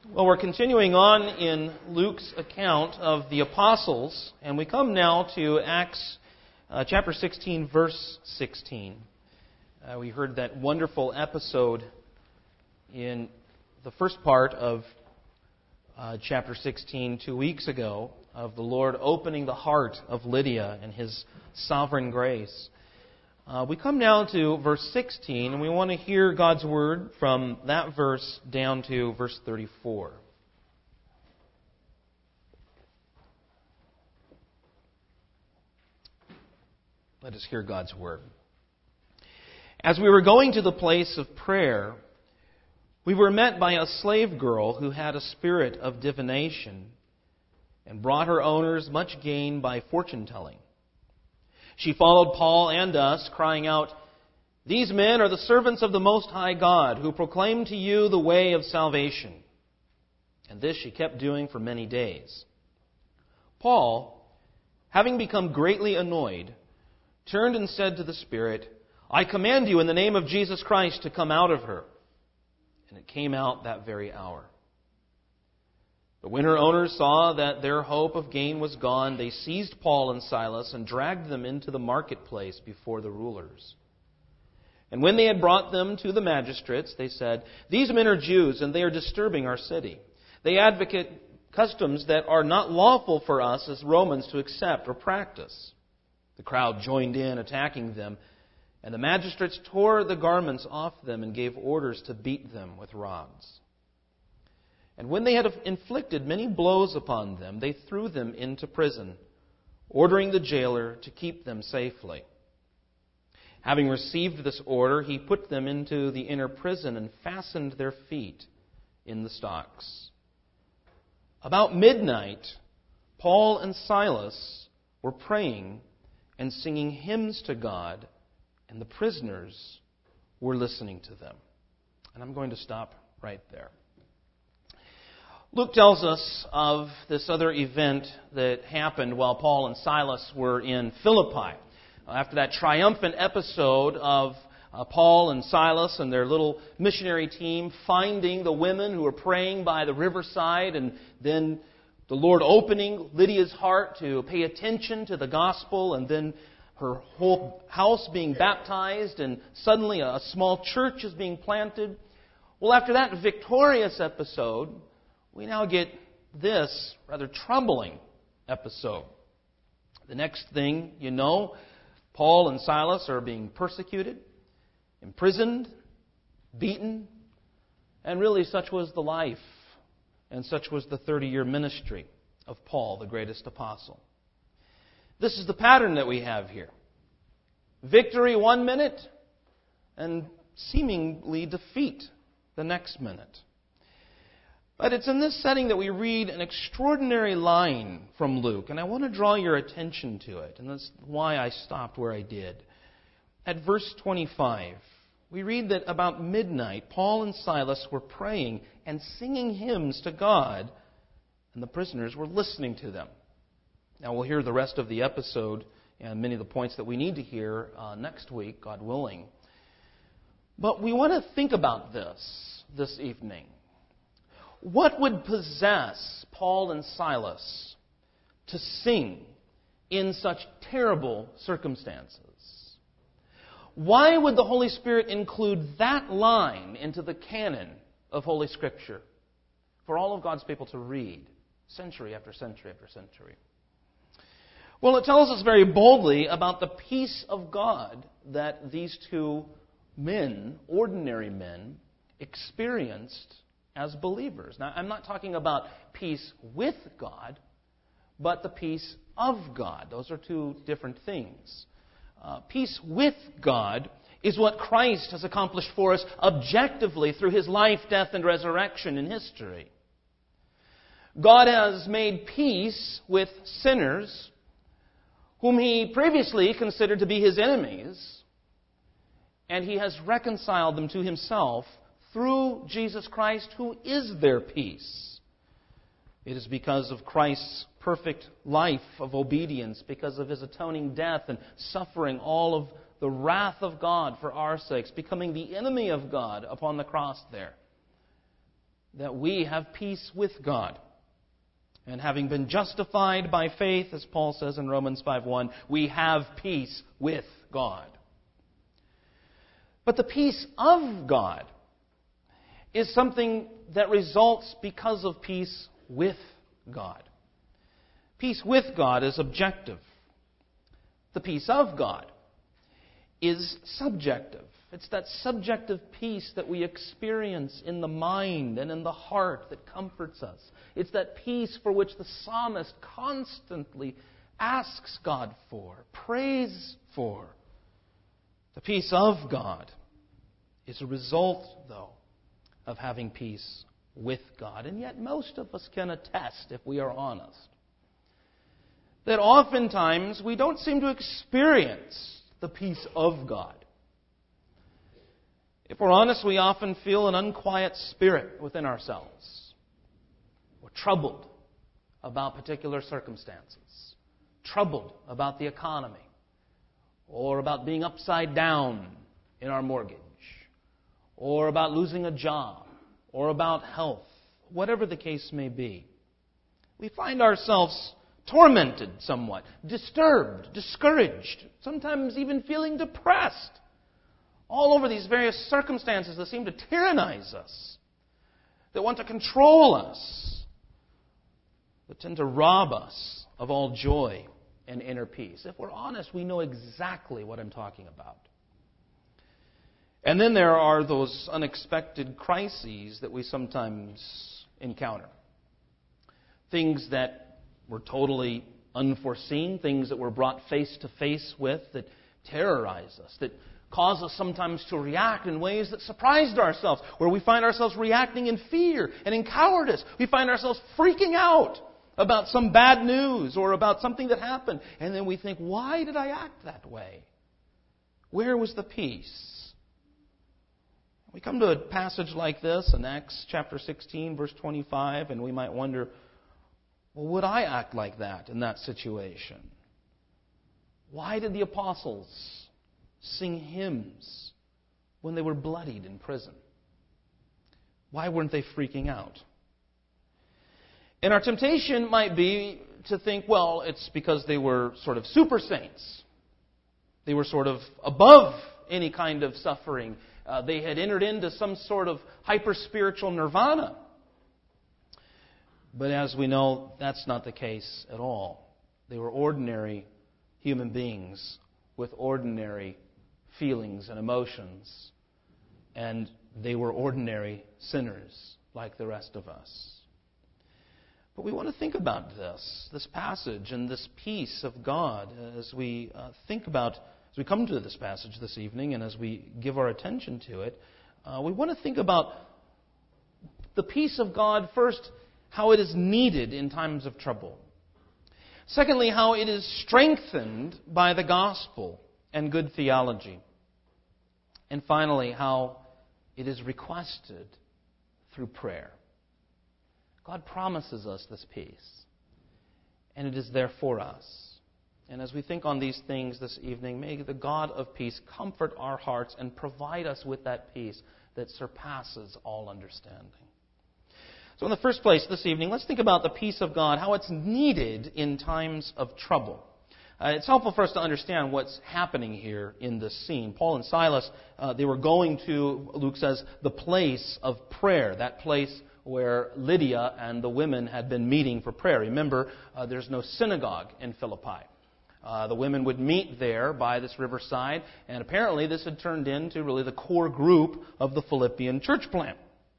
Well, we're continuing on in Luke's account of the apostles, and we come now to Acts chapter 16, verse 16. We heard that wonderful episode in the first part of chapter 16 2 weeks ago of the Lord opening the heart of Lydia and His sovereign grace. We come now to verse 16, and we want to hear God's word from that verse down to verse 34. Let us hear God's word. As we were going to the place of prayer, we were met by a slave girl who had a spirit of divination and brought her owners much gain by fortune-telling. She followed Paul and us, crying out, "These men are the servants of the Most High God, who proclaim to you the way of salvation." And this she kept doing for many days. Paul, having become greatly annoyed, turned and said to the spirit, "I command you in the name of Jesus Christ to come out of her." And it came out that very hour. But when her owners saw that their hope of gain was gone, they seized Paul and Silas and dragged them into the marketplace before the rulers. And when they had brought them to the magistrates, they said, "These men are Jews, and they are disturbing our city. They advocate customs that are not lawful for us as Romans to accept or practice." The crowd joined in, attacking them, and the magistrates tore the garments off them and gave orders to beat them with rods. And when they had inflicted many blows upon them, they threw them into prison, ordering the jailer to keep them safely. Having received this order, he put them into the inner prison and fastened their feet in the stocks. About midnight, Paul and Silas were praying and singing hymns to God, and the prisoners were listening to them. And I'm going to stop right there. Luke tells us of this other event that happened while Paul and Silas were in Philippi. After that triumphant episode of Paul and Silas and their little missionary team finding the women who were praying by the riverside, and then the Lord opening Lydia's heart to pay attention to the gospel, and then her whole house being baptized, and suddenly a small church is being planted. Well, after that victorious episode, we now get this rather troubling episode. The next thing you know, Paul and Silas are being persecuted, imprisoned, beaten, and really such was the life and such was the 30-year ministry of Paul, the greatest apostle. This is the pattern that we have here. Victory one minute and seemingly defeat the next minute. But it's in this setting that we read an extraordinary line from Luke, and I want to draw your attention to it, and that's why I stopped where I did. At verse 25, we read that about midnight, Paul and Silas were praying and singing hymns to God, and the prisoners were listening to them. Now we'll hear the rest of the episode and many of the points that we need to hear next week, God willing. But we want to think about this evening. What would possess Paul and Silas to sing in such terrible circumstances? Why would the Holy Spirit include that line into the canon of Holy Scripture for all of God's people to read century after century after century? Well, it tells us very boldly about the peace of God that these two men, ordinary men, experienced as believers. Now, I'm not talking about peace with God, but the peace of God. Those are two different things. Peace with God is what Christ has accomplished for us objectively through His life, death, and resurrection in history. God has made peace with sinners whom He previously considered to be His enemies, and He has reconciled them to Himself through Jesus Christ, who is their peace. It is because of Christ's perfect life of obedience, because of His atoning death and suffering all of the wrath of God for our sakes, becoming the enemy of God upon the cross there, that we have peace with God. And having been justified by faith, as Paul says in Romans 5:1, we have peace with God. But the peace of God is something that results because of peace with God. Peace with God is objective. The peace of God is subjective. It's that subjective peace that we experience in the mind and in the heart that comforts us. It's that peace for which the psalmist constantly asks God for, prays for. The peace of God is a result, though, of having peace with God. And yet most of us can attest, if we are honest, that oftentimes we don't seem to experience the peace of God. If we're honest, we often feel an unquiet spirit within ourselves. We're troubled about particular circumstances, troubled about the economy, or about being upside down in our mortgage, or about losing a job, or about health, whatever the case may be. We find ourselves tormented somewhat, disturbed, discouraged, sometimes even feeling depressed. All over these various circumstances that seem to tyrannize us, that want to control us, that tend to rob us of all joy and inner peace. If we're honest, we know exactly what I'm talking about. And then there are those unexpected crises that we sometimes encounter. Things that were totally unforeseen, things that we're brought face to face with that terrorize us, that cause us sometimes to react in ways that surprised ourselves, where we find ourselves reacting in fear and in cowardice. We find ourselves freaking out about some bad news or about something that happened. And then we think, why did I act that way? Where was the peace? We come to a passage like this in Acts chapter 16, verse 25, and we might wonder, well, would I act like that in that situation? Why did the apostles sing hymns when they were bloodied in prison? Why weren't they freaking out? And our temptation might be to think, well, it's because they were sort of super saints. They were sort of above any kind of suffering. They had entered into some sort of hyper-spiritual nirvana. But as we know, that's not the case at all. They were ordinary human beings with ordinary feelings and emotions. And they were ordinary sinners like the rest of us. But we want to think about this passage and this peace of God as we as we come to this passage this evening and as we give our attention to it. We want to think about the peace of God first, how it is needed in times of trouble. Secondly, how it is strengthened by the gospel and good theology. And finally, how it is requested through prayer. God promises us this peace, and it is there for us. And as we think on these things this evening, may the God of peace comfort our hearts and provide us with that peace that surpasses all understanding. So in the first place this evening, let's think about the peace of God, how it's needed in times of trouble. It's helpful for us to understand what's happening here in this scene. Paul and Silas, they were going to, Luke says, the place of prayer, that place where Lydia and the women had been meeting for prayer. Remember, there's no synagogue in Philippi. The women would meet there by this riverside, and apparently this had turned into really the core group of the Philippian church plant.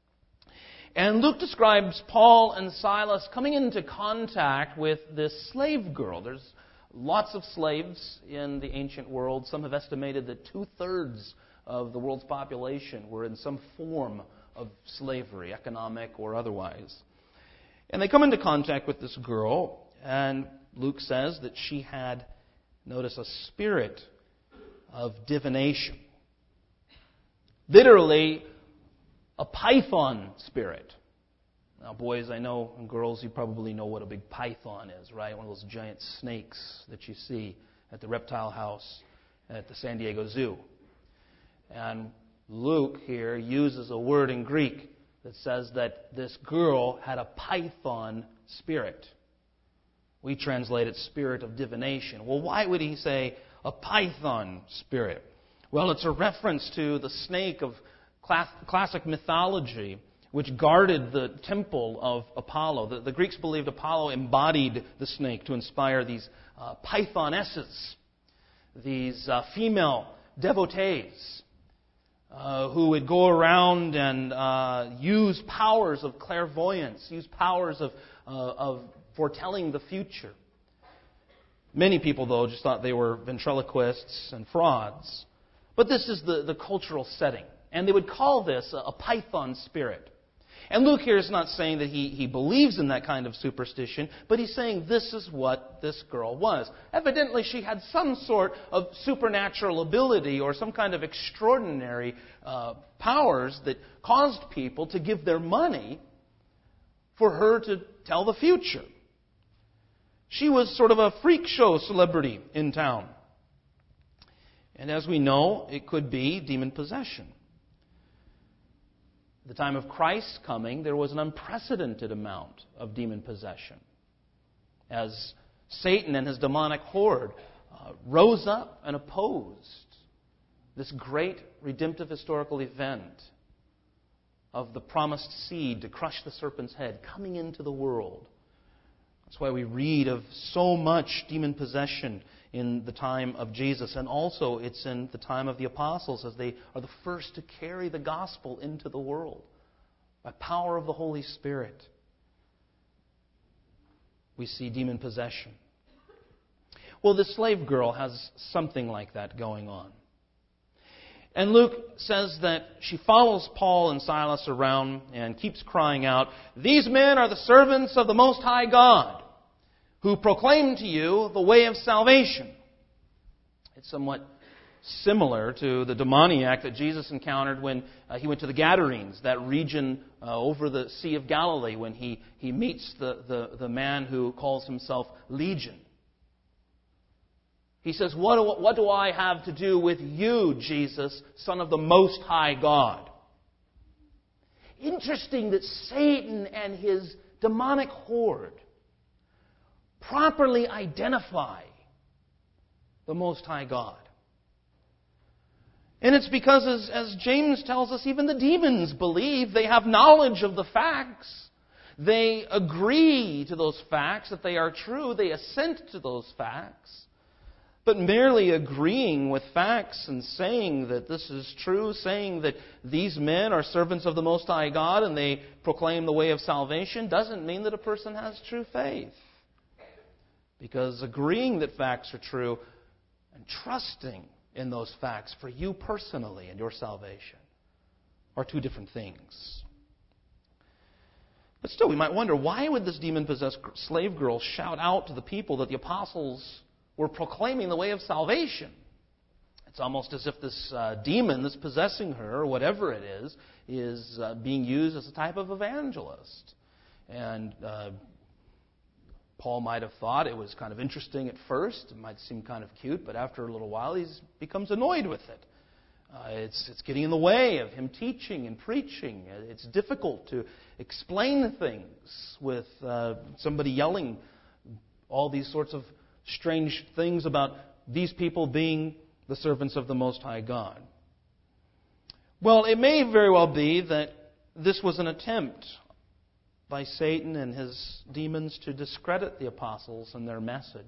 And Luke describes Paul and Silas coming into contact with this slave girl. There's lots of slaves in the ancient world. Some have estimated that 2/3 of the world's population were in some form of slavery, economic or otherwise. And they come into contact with this girl, and Luke says that she had, notice, a spirit of divination. Literally, a python spirit. Now, boys, I know, and girls, you probably know what a big python is, right? One of those giant snakes that you see at the reptile house at the San Diego Zoo. And Luke here uses a word in Greek that says that this girl had a python spirit. We translate it spirit of divination. Well, why would he say a python spirit? Well, it's a reference to the snake of classic mythology, which guarded the temple of Apollo. The Greeks believed Apollo embodied the snake to inspire these pythonesses, these female devotees who would go around and use powers of clairvoyance, use powers of foretelling the future. Many people, though, just thought they were ventriloquists and frauds. But this is the cultural setting. And they would call this a python spirit. And Luke here is not saying that he believes in that kind of superstition, but he's saying this is what this girl was. Evidently, she had some sort of supernatural ability or some kind of extraordinary powers that caused people to give their money for her to tell the future. She was sort of a freak show celebrity in town. And as we know, it could be demon possession. At the time of Christ's coming, there was an unprecedented amount of demon possession, as Satan and his demonic horde rose up and opposed this great redemptive historical event of the promised seed to crush the serpent's head coming into the world. That's why we read of so much demon possession in the time of Jesus, and also it's in the time of the apostles, as they are the first to carry the gospel into the world by power of the Holy Spirit. We see demon possession. Well, the slave girl has something like that going on. And Luke says that she follows Paul and Silas around and keeps crying out, "These men are the servants of the Most High God, who proclaim to you the way of salvation." It's somewhat similar to the demoniac that Jesus encountered when he went to the Gadarenes, that region over the Sea of Galilee, when he meets the man who calls himself Legion. He says, what do I have to do with you, Jesus, Son of the Most High God? Interesting that Satan and his demonic horde properly identify the Most High God. And it's because, as James tells us, even the demons believe. They have knowledge of the facts. They agree to those facts, that they are true. They assent to those facts. But merely agreeing with facts and saying that this is true, saying that these men are servants of the Most High God and they proclaim the way of salvation, doesn't mean that a person has true faith. Because agreeing that facts are true and trusting in those facts for you personally and your salvation are two different things. But still, we might wonder, why would this demon-possessed slave girl shout out to the people that the apostles were proclaiming the way of salvation? It's almost as if this demon that's possessing her, or whatever it is being used as a type of evangelist. And Paul might have thought it was kind of interesting at first. It might seem kind of cute, but after a little while he becomes annoyed with it. It's getting in the way of him teaching and preaching. It's difficult to explain things with somebody yelling all these sorts of strange things about these people being the servants of the Most High God. Well, it may very well be that this was an attempt by Satan and his demons to discredit the apostles and their message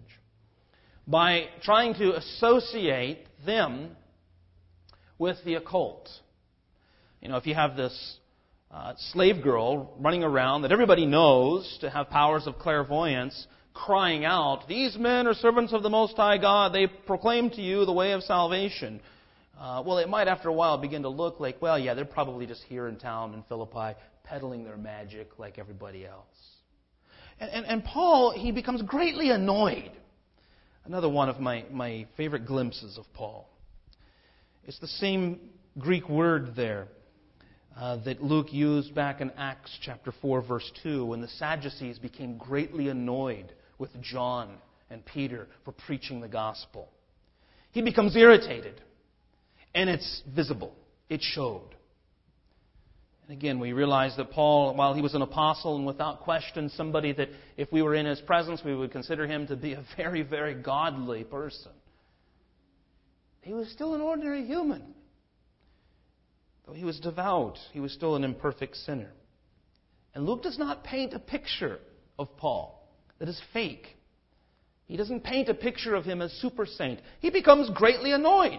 by trying to associate them with the occult. You know, if you have this slave girl running around that everybody knows to have powers of clairvoyance, crying out, "These men are servants of the Most High God. They proclaim to you the way of salvation." Well, it might after a while begin to look like, well, yeah, they're probably just here in town in Philippi peddling their magic like everybody else. And Paul, he becomes greatly annoyed. Another one of my favorite glimpses of Paul. It's the same Greek word there that Luke used back in Acts chapter 4, verse 2, when the Sadducees became greatly annoyed with John and Peter for preaching the gospel. He becomes irritated, and it's visible. It showed. And again, we realize that Paul, while he was an apostle and without question somebody that if we were in his presence we would consider him to be a very, very godly person, he was still an ordinary human. Though he was devout, he was still an imperfect sinner. And Luke does not paint a picture of Paul that is fake. He doesn't paint a picture of him as super saint. He becomes greatly annoyed.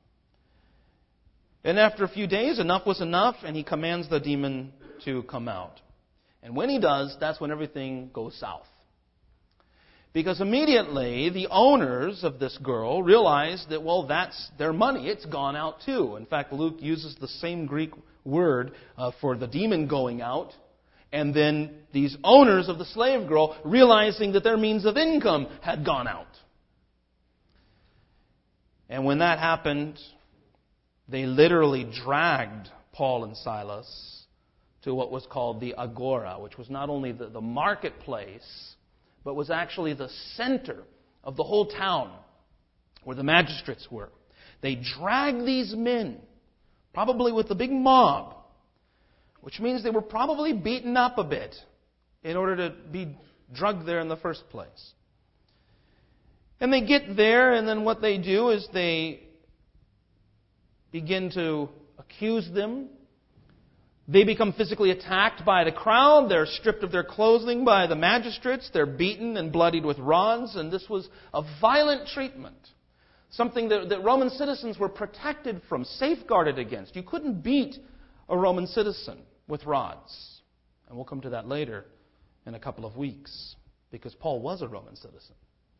And after a few days, enough was enough, and he commands the demon to come out. And when he does, that's when everything goes south. Because immediately, the owners of this girl realize that, well, that's their money. It's gone out too. In fact, Luke uses the same Greek word for the demon going out. And then these owners of the slave girl, realizing that their means of income had gone out. And when that happened, they literally dragged Paul and Silas to what was called the Agora, which was not only the marketplace, but was actually the center of the whole town where the magistrates were. They dragged these men, probably with a big mob, which means they were probably beaten up a bit in order to be drugged there in the first place. And they get there, and then what they do is they begin to accuse them. They become physically attacked by the crowd. They're stripped of their clothing by the magistrates. They're beaten and bloodied with rods. And this was a violent treatment. Something that Roman citizens were protected from, safeguarded against. You couldn't beat a Roman citizen with rods. And we'll come to that later in a couple of weeks, because Paul was a Roman citizen.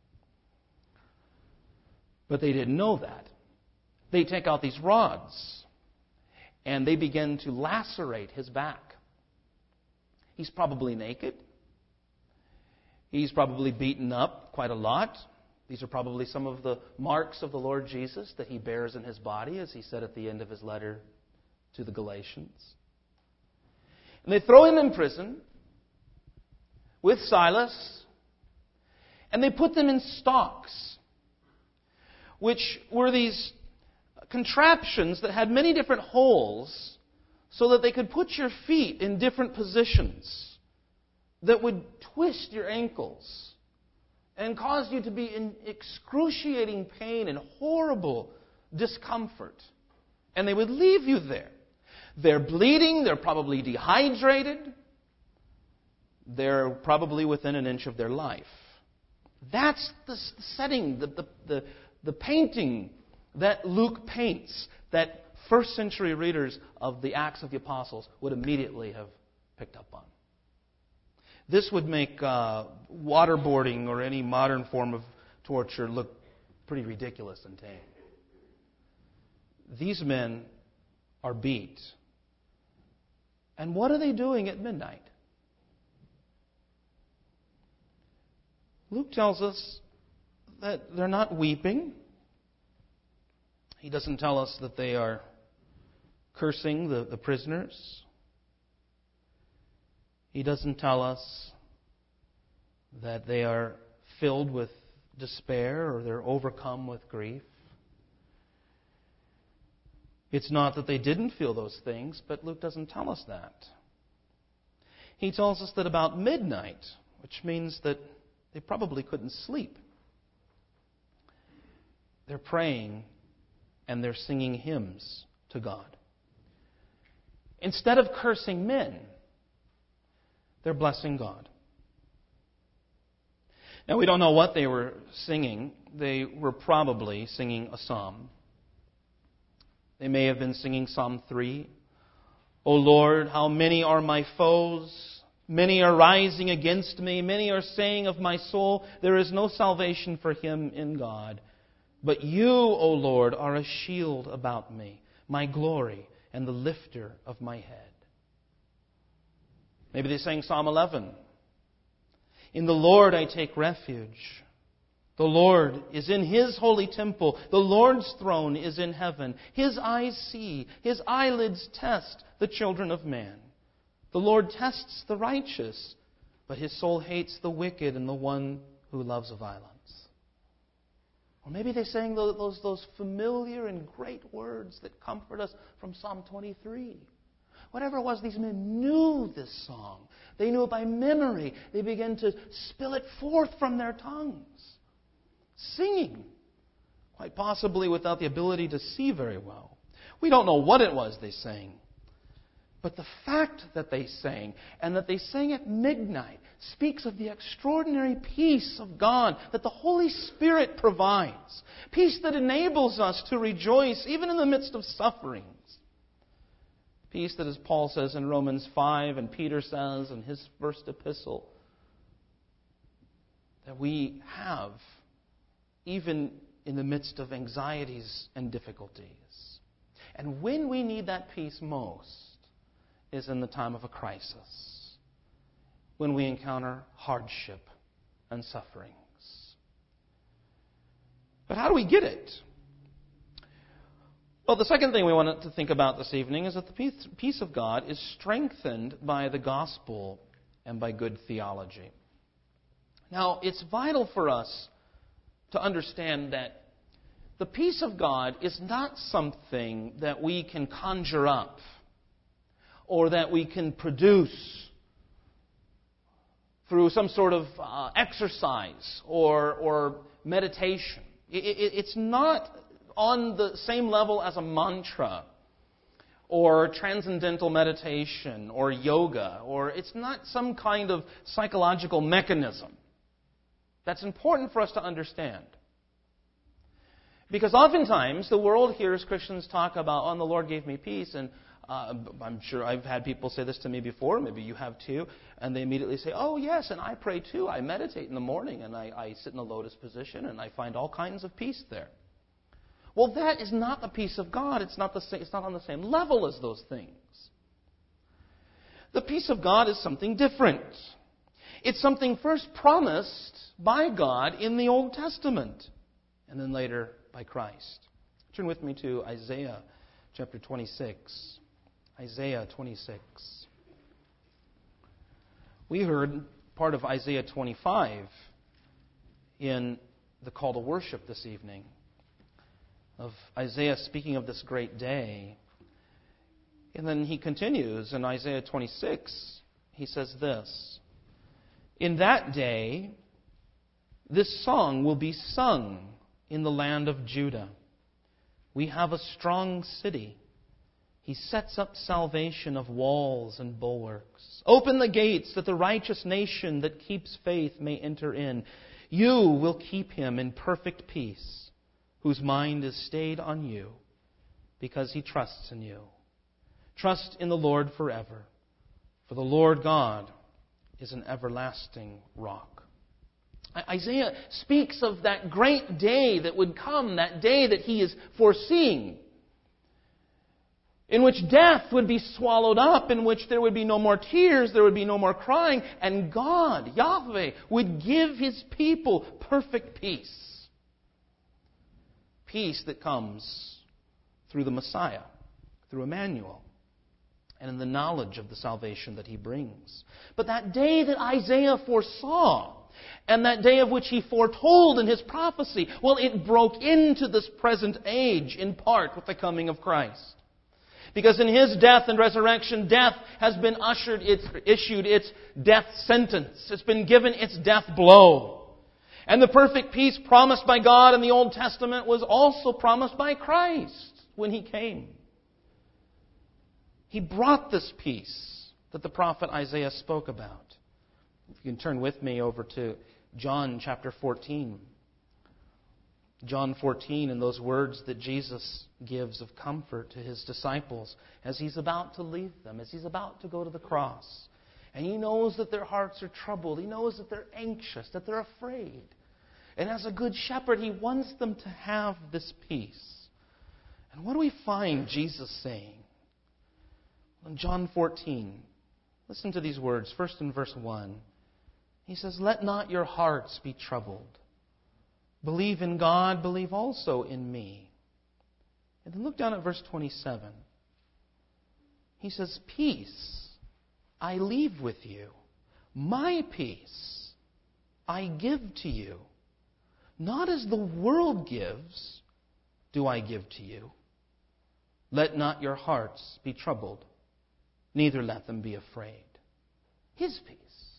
But they didn't know that. They take out these rods and they begin to lacerate his back. He's probably naked. He's probably beaten up quite a lot. These are probably some of the marks of the Lord Jesus that he bears in his body, as he said at the end of his letter to the Galatians. And they throw him in prison with Silas, and they put them in stocks, which were these contraptions that had many different holes so that they could put your feet in different positions that would twist your ankles and cause you to be in excruciating pain and horrible discomfort. And they would leave you there. They're bleeding, they're probably dehydrated, they're probably within an inch of their life. That's the setting, the painting that Luke paints, that first century readers of the Acts of the Apostles would immediately have picked up on. This would make waterboarding or any modern form of torture look pretty ridiculous and tame. These men are beat. And what are they doing at midnight? Luke tells us that they're not weeping. He doesn't tell us that they are cursing the prisoners. He doesn't tell us that they are filled with despair or they're overcome with grief. It's not that they didn't feel those things, but Luke doesn't tell us that. He tells us that about midnight, which means that they probably couldn't sleep, they're praying and they're singing hymns to God. Instead of cursing men, they're blessing God. Now, we don't know what they were singing. They were probably singing a psalm. They may have been singing Psalm 3. O Lord, how many are my foes? Many are rising against me. Many are saying of my soul, there is no salvation for him in God. But you, O Lord, are a shield about me, my glory, and the lifter of my head. Maybe they sang Psalm 11. In the Lord I take refuge. The Lord is in His holy temple. The Lord's throne is in heaven. His eyes see. His eyelids test the children of man. The Lord tests the righteous, but His soul hates the wicked and the one who loves violence. Or maybe they sang those familiar and great words that comfort us from Psalm 23. Whatever it was, these men knew this song. They knew it by memory. They began to spill it forth from their tongues, singing, quite possibly without the ability to see very well. We don't know what it was they sang. But the fact that they sang, and that they sang at midnight, speaks of the extraordinary peace of God that the Holy Spirit provides. Peace that enables us to rejoice even in the midst of sufferings. Peace that, as Paul says in Romans 5 and Peter says in his first epistle, that we have even in the midst of anxieties and difficulties. And when we need that peace most is in the time of a crisis, when we encounter hardship and sufferings. But how do we get it? Well, the second thing we wanted to think about this evening is that the peace of God is strengthened by the gospel and by good theology. Now, it's vital for us to understand that the peace of God is not something that we can conjure up or that we can produce through some sort of exercise or meditation. It's not on the same level as a mantra or transcendental meditation or yoga, or it's not some kind of psychological mechanism. That's important for us to understand. Because oftentimes the world hears Christians talk about, oh, the Lord gave me peace, and I'm sure I've had people say this to me before, maybe you have too, and they immediately say, oh yes, and I pray too. I meditate in the morning, and I sit in the lotus position, and I find all kinds of peace there. Well, that is not the peace of God. It's not on the same level as those things. The peace of God is something different. It's something first promised by God in the Old Testament, and then later by Christ. Turn with me to Isaiah chapter 26. Isaiah 26. We heard part of Isaiah 25 in the call to worship this evening, of Isaiah speaking of this great day. And then he continues in Isaiah 26. He says this, in that day, this song will be sung in the land of Judah. We have a strong city. He sets up salvation of walls and bulwarks. Open the gates that the righteous nation that keeps faith may enter in. You will keep him in perfect peace, whose mind is stayed on you, because he trusts in you. Trust in the Lord forever, for the Lord God is an everlasting rock. Isaiah speaks of that great day that would come, that day that he is foreseeing, in which death would be swallowed up, in which there would be no more tears, there would be no more crying, and God, Yahweh, would give his people perfect peace. Peace that comes through the Messiah, through Emmanuel, and in the knowledge of the salvation that he brings. But that day that Isaiah foresaw, and that day of which he foretold in his prophecy, well, it broke into this present age in part with the coming of Christ. Because in his death and resurrection, death has been issued its death sentence. It's been given its death blow. And the perfect peace promised by God in the Old Testament was also promised by Christ when he came. He brought this peace that the prophet Isaiah spoke about. If you can turn with me over to John chapter 14. John 14 and those words that Jesus gives of comfort to his disciples as he's about to leave them, as he's about to go to the cross. And he knows that their hearts are troubled. He knows that they're anxious, that they're afraid. And as a good shepherd, he wants them to have this peace. And what do we find Jesus saying? In John 14, listen to these words, first in verse 1. He says, let not your hearts be troubled. Believe in God, believe also in me. And then look down at verse 27. He says, peace I leave with you. My peace I give to you. Not as the world gives, do I give to you. Let not your hearts be troubled, neither let them be afraid. His peace.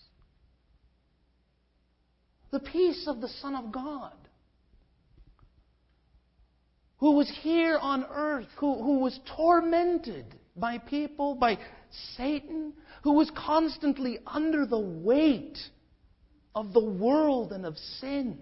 The peace of the Son of God, who was here on earth, who was tormented by people, by Satan, who was constantly under the weight of the world and of sin.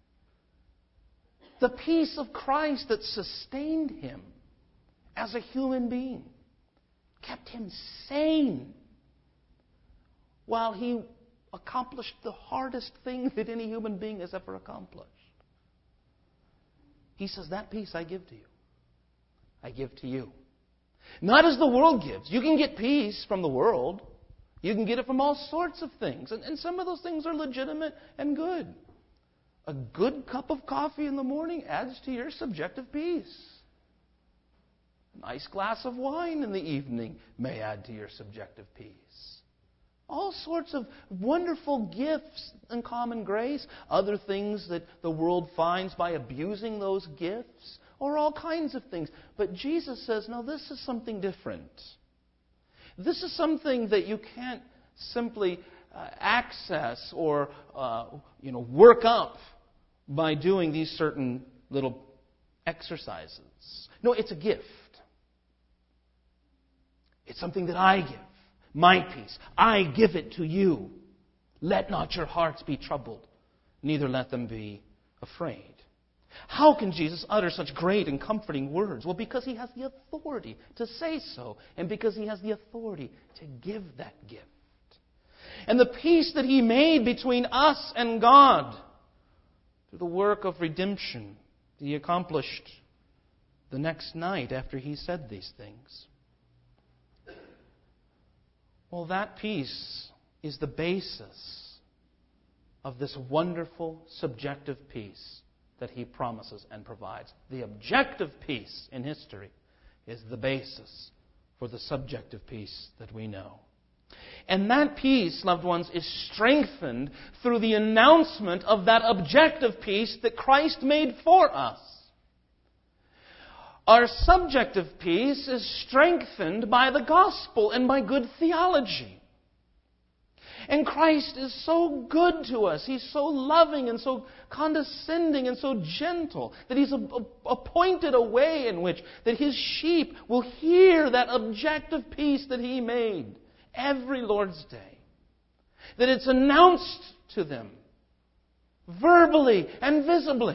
The peace of Christ that sustained him as a human being, kept him sane while he accomplished the hardest thing that any human being has ever accomplished. He says, that peace I give to you. I give to you. Not as the world gives. You can get peace from the world. You can get it from all sorts of things. And some of those things are legitimate and good. A good cup of coffee in the morning adds to your subjective peace. A nice glass of wine in the evening may add to your subjective peace. All sorts of wonderful gifts and common grace, other things that the world finds by abusing those gifts, or all kinds of things. But Jesus says, no, this is something different. This is something that you can't simply access or work up by doing these certain little exercises. No, it's a gift. It's something that I give. My peace. I give it to you. Let not your hearts be troubled, neither let them be afraid. How can Jesus utter such great and comforting words? Well, because He has the authority to say so, and because He has the authority to give that gift. And the peace that He made between us and God through the work of redemption that He accomplished the next night after He said these things. Well, that peace is the basis of this wonderful subjective peace that He promises and provides. The objective peace in history is the basis for the subjective peace that we know. And that peace, loved ones, is strengthened through the announcement of that objective peace that Christ made for us. Our subjective peace is strengthened by the gospel and by good theology. And Christ is so good to us. He's so loving and so condescending and so gentle that He's appointed a way in which that His sheep will hear that objective peace that He made every Lord's Day. That it's announced to them verbally and visibly.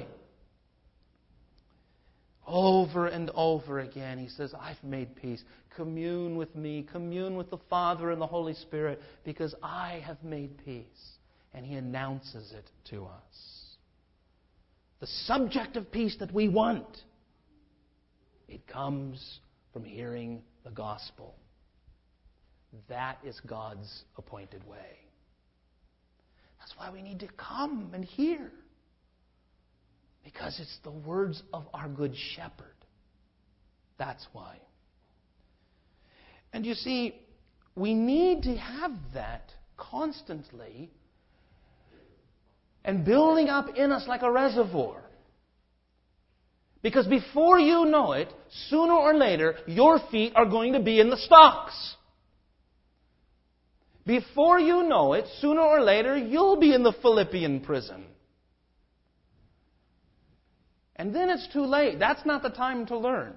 Over and over again, He says, I've made peace. Commune with me. Commune with the Father and the Holy Spirit because I have made peace. And He announces it to us. The subjective peace that we want, it comes from hearing the gospel. That is God's appointed way. That's why we need to come and hear. Because it's the words of our Good Shepherd. That's why. And you see, we need to have that constantly and building up in us like a reservoir. Because before you know it, sooner or later, your feet are going to be in the stocks. Before you know it, sooner or later, you'll be in the Philippian prison. And then it's too late. That's not the time to learn.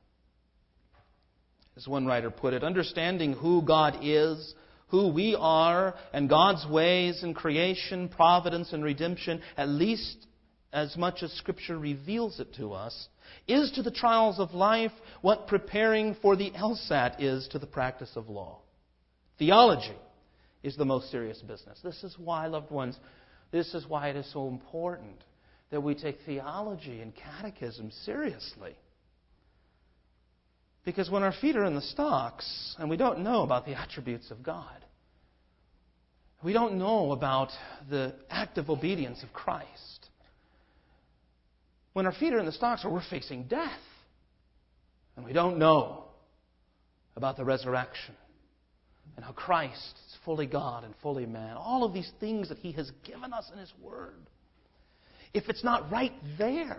As one writer put it, understanding who God is, who we are, and God's ways in creation, providence, and redemption, at least as much as Scripture reveals it to us, is to the trials of life what preparing for the LSAT is to the practice of law. Theology is the most serious business. This is why, loved ones, this is why it is so important that we take theology and catechism seriously. Because when our feet are in the stocks and we don't know about the attributes of God, we don't know about the active obedience of Christ, when our feet are in the stocks or we're facing death, and we don't know about the resurrection and how Christ is fully God and fully man, all of these things that He has given us in His Word, if it's not right there,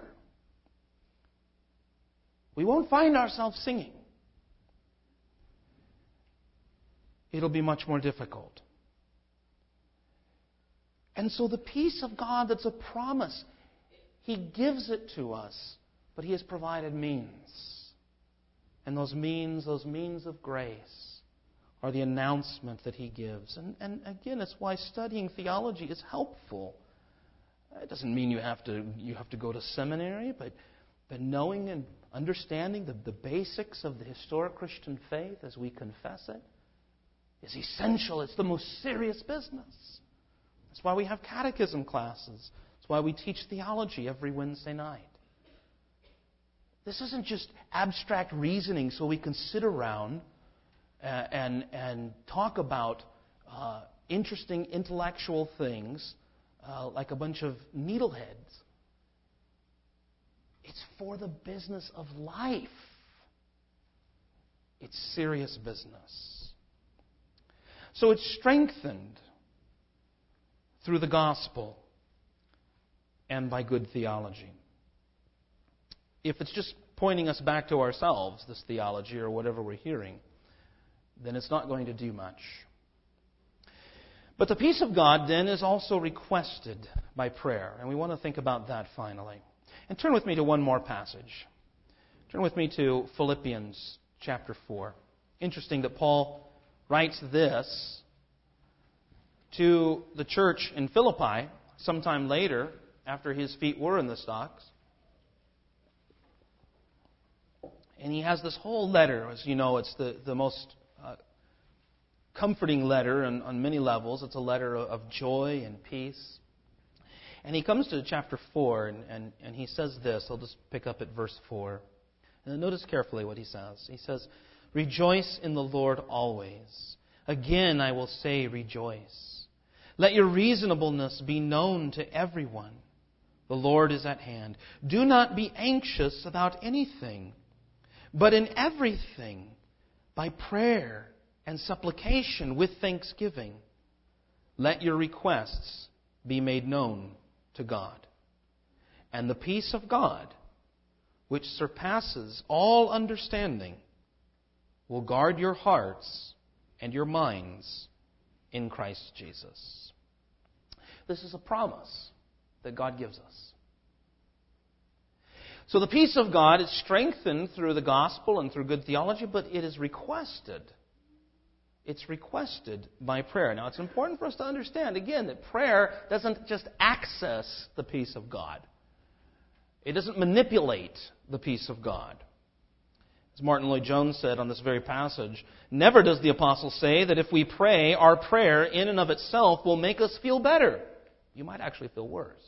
we won't find ourselves singing. it'll be much more difficult. And so the peace of God that's a promise, He gives it to us, but He has provided means. And those means of grace are the announcement that He gives. And again, it's why studying theology is helpful. It doesn't mean you have to go to seminary, but knowing and understanding the basics of the historic Christian faith as we confess it is essential. It's the most serious business. That's why we have catechism classes. That's why we teach theology every Wednesday night. This isn't just abstract reasoning so we can sit around and talk about interesting intellectual things like a bunch of needleheads. It's for the business of life. It's serious business. So it's strengthened through the gospel and by good theology. If it's just pointing us back to ourselves, this theology or whatever we're hearing, then it's not going to do much. But the peace of God then is also requested by prayer, and we want to think about that finally. And turn with me to one more passage. Turn with me to Philippians chapter 4. Interesting that Paul writes this to the church in Philippi sometime later, after his feet were in the stocks. And he has this whole letter. As you know, it's the most comforting letter on many levels. It's a letter of joy and peace. And he comes to chapter 4, and he says this. I'll just pick up at verse 4. And notice carefully what he says. He says, "Rejoice in the Lord always. Again, I will say rejoice. Let your reasonableness be known to everyone. The Lord is at hand. Do not be anxious about anything, but in everything, by prayer and supplication with thanksgiving, let your requests be made known to God. And the peace of God, which surpasses all understanding, will guard your hearts and your minds in Christ Jesus." This is a promise that God gives us. So the peace of God is strengthened through the gospel and through good theology, but it is requested. It's requested by prayer. Now, it's important for us to understand, again, that prayer doesn't just access the peace of God. It doesn't manipulate the peace of God. As Martin Lloyd-Jones said on this very passage, never does the apostle say that if we pray, our prayer in and of itself will make us feel better. You might actually feel worse.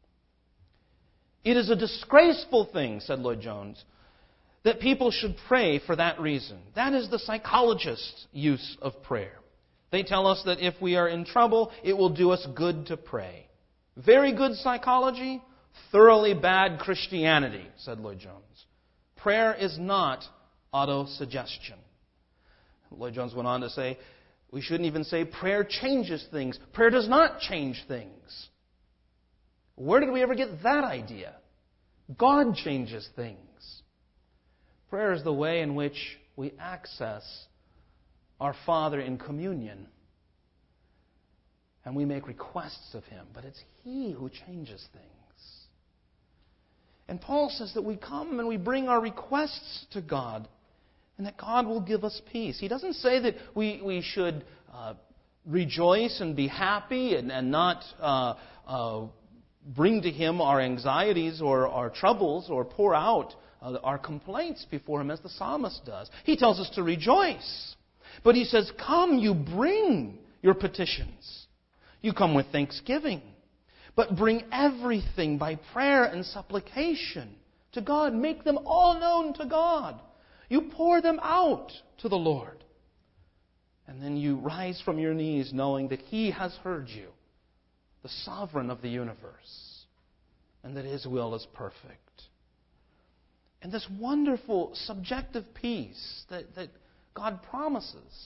It is a disgraceful thing, said Lloyd-Jones, that people should pray for that reason. That is the psychologist's use of prayer. They tell us that if we are in trouble, it will do us good to pray. Very good psychology, thoroughly bad Christianity, said Lloyd-Jones. Prayer is not autosuggestion. Lloyd-Jones went on to say, we shouldn't even say prayer changes things. Prayer does not change things. Where did we ever get that idea? God changes things. Prayer is the way in which we access our Father in communion. And we make requests of Him. But it's He who changes things. And Paul says that we come and we bring our requests to God, and that God will give us peace. He doesn't say that we should rejoice and be happy and not bring to Him our anxieties or our troubles or pour out our complaints before Him as the psalmist does. He tells us to rejoice. But he says, come, you bring your petitions. You come with thanksgiving. But bring everything by prayer and supplication to God. Make them all known to God. You pour them out to the Lord. And then you rise from your knees knowing that He has heard you, the sovereign of the universe, and that His will is perfect. And this wonderful subjective peace that God promises,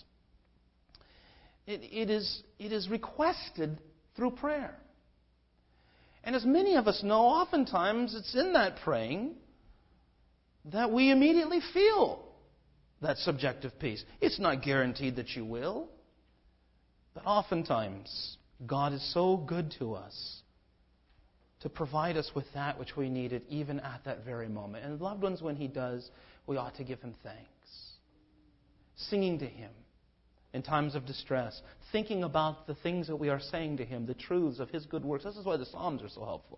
it is requested through prayer. And as many of us know, oftentimes it's in that praying that we immediately feel that subjective peace. It's not guaranteed that you will. But oftentimes, God is so good to us to provide us with that which we needed even at that very moment. And loved ones, when He does, we ought to give Him thanks. Singing to Him in times of distress, thinking about the things that we are saying to Him, the truths of His good works. This is why the Psalms are so helpful.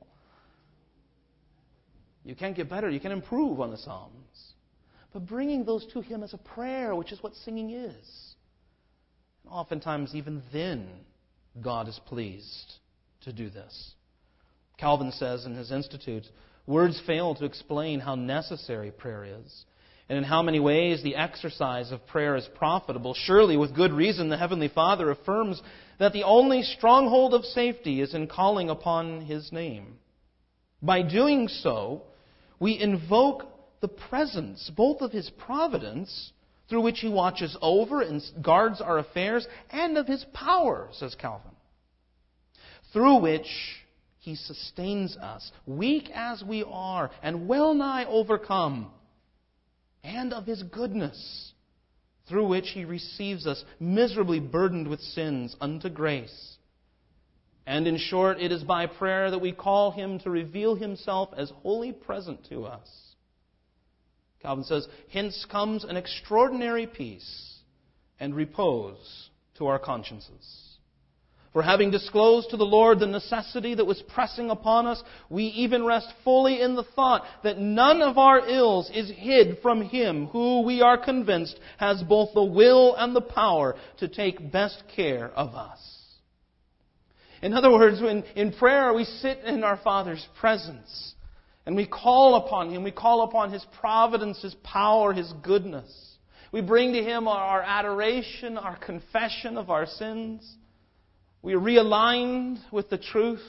You can't get better, you can improve on the Psalms. But bringing those to Him as a prayer, which is what singing is. And oftentimes, even then, God is pleased to do this. Calvin says in his Institutes, words fail to explain how necessary prayer is, and in how many ways the exercise of prayer is profitable. Surely, with good reason, the Heavenly Father affirms that the only stronghold of safety is in calling upon His name. By doing so, we invoke the presence, both of His providence, through which He watches over and guards our affairs, and of His power, says Calvin, through which He sustains us, weak as we are, and well nigh overcome, and of His goodness, through which He receives us, miserably burdened with sins, unto grace. And in short, it is by prayer that we call Him to reveal Himself as wholly present to us. Calvin says, hence comes an extraordinary peace and repose to our consciences. For having disclosed to the Lord the necessity that was pressing upon us, we even rest fully in the thought that none of our ills is hid from Him who, we are convinced, has both the will and the power to take best care of us. In other words, in prayer we sit in our Father's presence and we call upon Him. We call upon His providence, His power, His goodness. We bring to Him our adoration, our confession of our sins. We are realigned with the truth.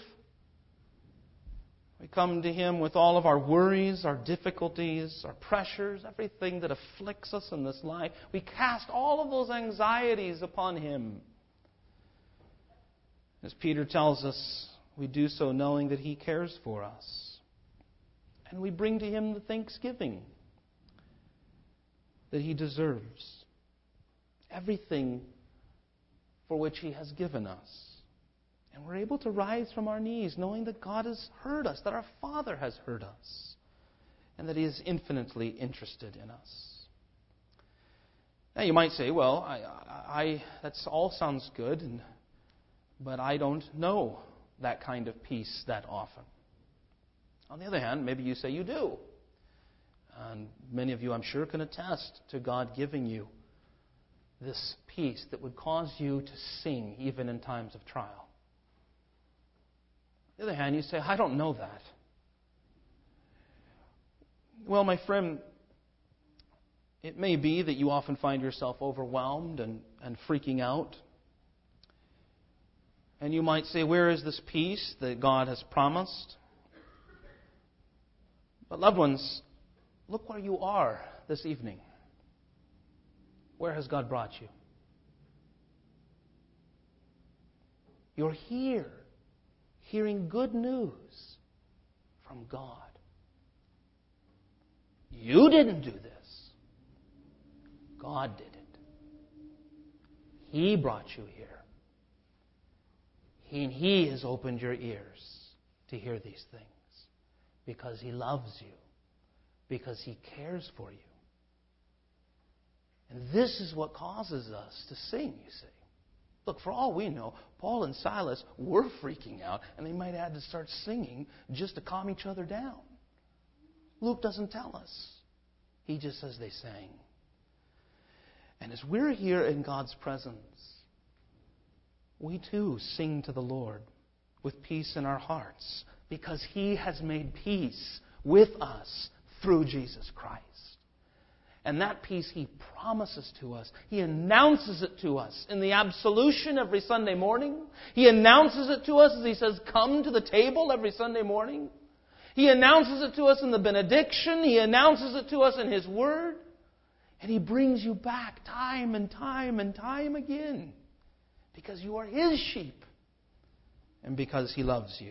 We come to Him with all of our worries, our difficulties, our pressures, everything that afflicts us in this life. We cast all of those anxieties upon Him. As Peter tells us, we do so knowing that He cares for us. And we bring to Him the thanksgiving that He deserves. Everything for which He has given us. And we're able to rise from our knees knowing that God has heard us, that our Father has heard us, and that He is infinitely interested in us. Now you might say, well, that all sounds good, but I don't know that kind of peace that often. On the other hand, maybe you say you do. And many of you, I'm sure, can attest to God giving you this peace that would cause you to sing even in times of trial. On the other hand, you say, I don't know that. Well, my friend, it may be that you often find yourself overwhelmed and freaking out. And you might say, where is this peace that God has promised? But loved ones, look where you are this evening. Where has God brought you? You're here, hearing good news from God. You didn't do this. God did it. He brought you here. He has opened your ears to hear these things because He loves you, because He cares for you. And this is what causes us to sing, you see. Look, for all we know, Paul and Silas were freaking out, and they might have had to start singing just to calm each other down. Luke doesn't tell us. He just says they sang. And as we're here in God's presence, we too sing to the Lord with peace in our hearts because He has made peace with us through Jesus Christ. And that peace He promises to us. He announces it to us in the absolution every Sunday morning. He announces it to us as He says, come to the table every Sunday morning. He announces it to us in the benediction. He announces it to us in His Word. And He brings you back time and time and time again. Because you are His sheep. And because He loves you.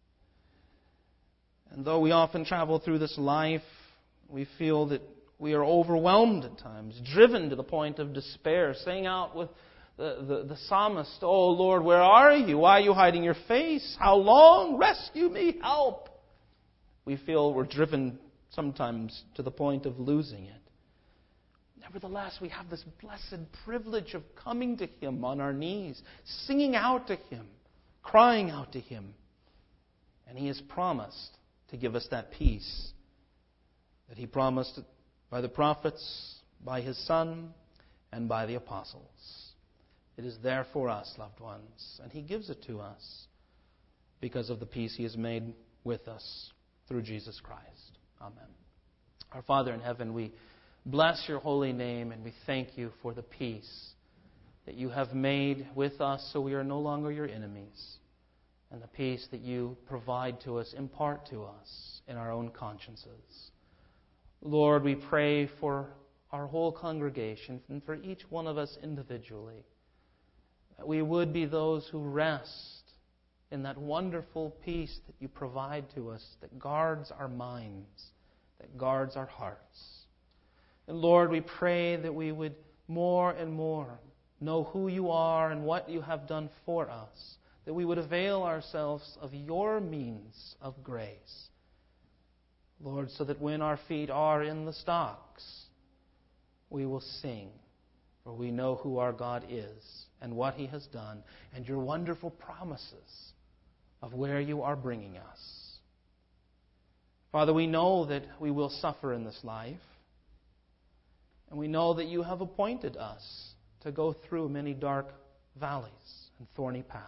And though we often travel through this life, we feel that we are overwhelmed at times, driven to the point of despair, saying out with the psalmist, "Oh Lord, where are you? Why are you hiding your face? How long? Rescue me, help." We feel we're driven sometimes to the point of losing it. Nevertheless, we have this blessed privilege of coming to Him on our knees, singing out to Him, crying out to Him. And He has promised to give us that peace that He promised by the prophets, by His Son, and by the apostles. It is there for us, loved ones, and He gives it to us because of the peace He has made with us through Jesus Christ. Amen. Our Father in heaven, we bless Your holy name, and we thank You for the peace that You have made with us so we are no longer Your enemies, and the peace that You provide to us, impart to us in our own consciences. Lord, we pray for our whole congregation and for each one of us individually, that we would be those who rest in that wonderful peace that You provide to us, that guards our minds, that guards our hearts. And Lord, we pray that we would more and more know who You are and what You have done for us, that we would avail ourselves of Your means of grace, Lord, so that when our feet are in the stocks, we will sing, for we know who our God is and what He has done, and Your wonderful promises of where You are bringing us. Father, we know that we will suffer in this life, and we know that You have appointed us to go through many dark valleys and thorny paths.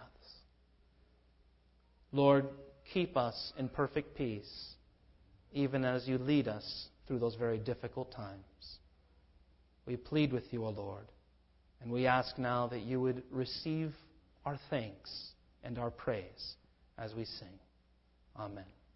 Lord, keep us in perfect peace, even as You lead us through those very difficult times. We plead with You, O Lord, and we ask now that You would receive our thanks and our praise as we sing. Amen.